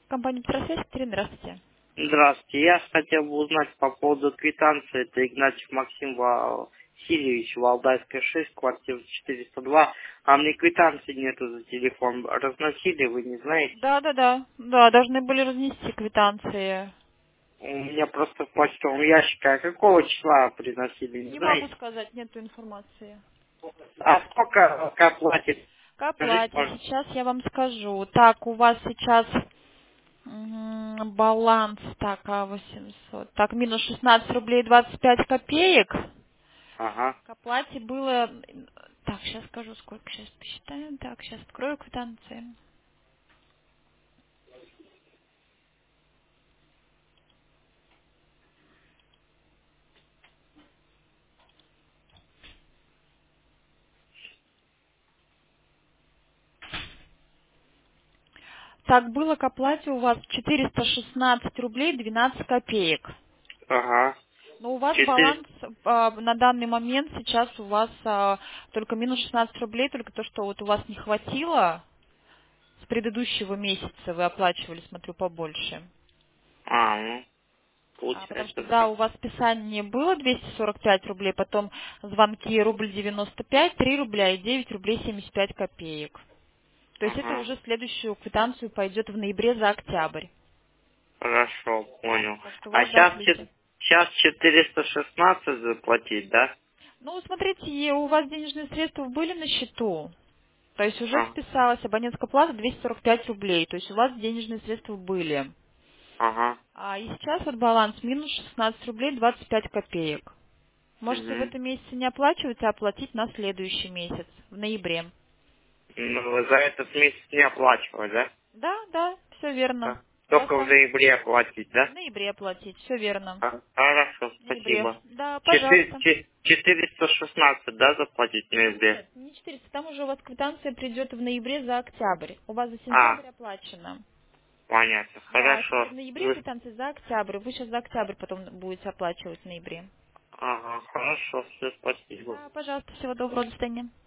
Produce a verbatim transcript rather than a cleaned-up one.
Компания «Петросвязь», Катерина, здравствуйте. Здравствуйте. Я хотел бы узнать по поводу квитанции. Это Игнатьев Максим Васильевич, Валдайская шесть, квартира четыреста два. А мне квитанции нету за телефон. Разносили, вы не знаете? Да, да, да. Да, должны были разнести квитанции. У меня просто в почтовом ящике. А какого числа приносили, не Не могу знаете? сказать, нету информации. А сколько как платит? К Скажите, оплате пожалуйста. сейчас я вам скажу. Так, у вас сейчас м, баланс, так, а восемьсот. Так, минус шестнадцать рублей двадцать пять копеек. Ага. К оплате было... Так, сейчас скажу, сколько сейчас посчитаем. Так, сейчас открою квитанции. Так, было к оплате у вас четыреста шестнадцать рублей двенадцать копеек. Ага. Но у вас Четыре. баланс а, на данный момент сейчас у вас а, только минус шестнадцать рублей, только то, что вот у вас не хватило с предыдущего месяца, вы оплачивали, смотрю, побольше. А, ну, А, потому что, получается, да, да. у вас списание было двести сорок пять рублей, потом звонки рубль девяносто пять, три рубля и девять рублей семьдесят пять копеек. То есть это Ага. уже следующую квитанцию пойдет в ноябре за октябрь. Хорошо, понял. Так что у А вас, да, сейчас, плюсе. сейчас четыреста шестнадцать заплатить, да? Ну, смотрите, и у вас денежные средства были на счету. То есть уже А, списалась абонентская плата двести сорок пять рублей. То есть у вас денежные средства были. ага. А и сейчас вот баланс минус шестнадцать рублей двадцать пять копеек. Можете в Угу. этом месяце не оплачивать, а оплатить на следующий месяц, в ноябре. Ну, вы за этот месяц не оплачивать, да? Да, да, все верно. Да. Только в Просто ноябре оплатить, в да? ноябре оплатить, все верно. А, хорошо, В ноябре. спасибо. Да, Четы- пожалуйста. че- четыреста шестнадцать, да, заплатить в ноябре? Нет, не четыреста, там уже у вас квитанция придет в ноябре за октябрь. У вас за А, сентябрь оплачено. понятно, Да, а теперь хорошо. в ноябре Вы- квитанция за октябрь. Вы сейчас за октябрь потом будете оплачивать в ноябре. Ага, хорошо, все, спасибо. Да, пожалуйста, всего доброго, до свидания.